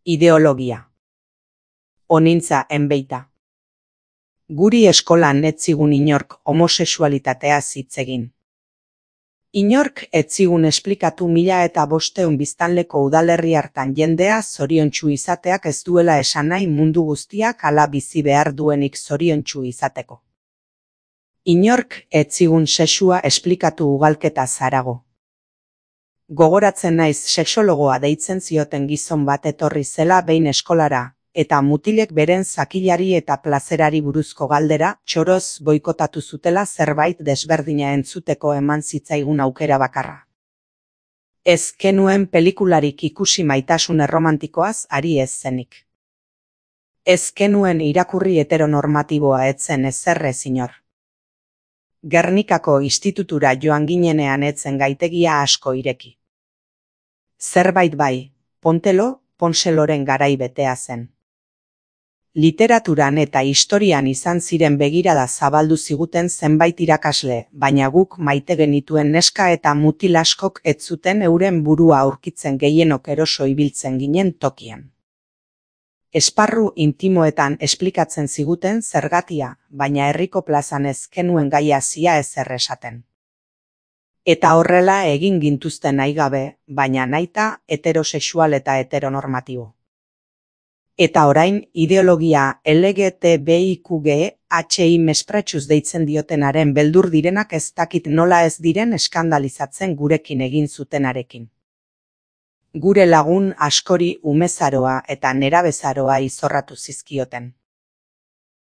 Ideologia. Onintza enbeita. Guri eskolan ez zigun inork homosexualitateaz hitz egin. Inork ez zigun esplikatu 1500 biztanleko udalerri hartan jendea zoriontsu izateak ez duela esan nahi mundu guztiak hala bizi behar duenik zoriontsu izateko. Inork ez zigun sexua esplikatu ugalketa zarago. Gogoratzen naiz sexologoa deitzen zioten gizon bat etorri zela behin eskolara, eta mutilek beren zakilari eta plazerari buruzko galdera txoroz boikotatu zutela zerbait desberdina entzuteko eman zitzaigun aukera bakarra. Ez genuen pelikularik ikusi maitasun erromantikoaz ari ez zenik. Ez genuen irakurri heteronormatiboa etzen ezerrez inor. Gernikako institutura joan ginenean etzen gaitegia asko ireki. Zerbait bai, Ponseloren garai betea zen. Literaturan eta historian izan ziren begirada zabaldu ziguten zenbait irakasle, baina guk maite genituen neska eta mutil askok ez zuten euren burua aurkitzen gehienok eroso ibiltzen ginen tokian. Esparru intimoetan esplikatzen ziguten zergatia, baina herriko plazan ez genuen gaia zia ezer esaten. Eta horrela egin gintuzten nahi gabe, baina nahita heterosexual eta heteronormatibo. Eta orain ideologia LGTBIQGHI mespretxuz deitzen diotenaren beldur direnak ez dakit nola ez diren eskandalizatzen gurekin egin zutenarekin. Gure lagun askori umezaroa eta nerabezaroa izorratu zizkioten.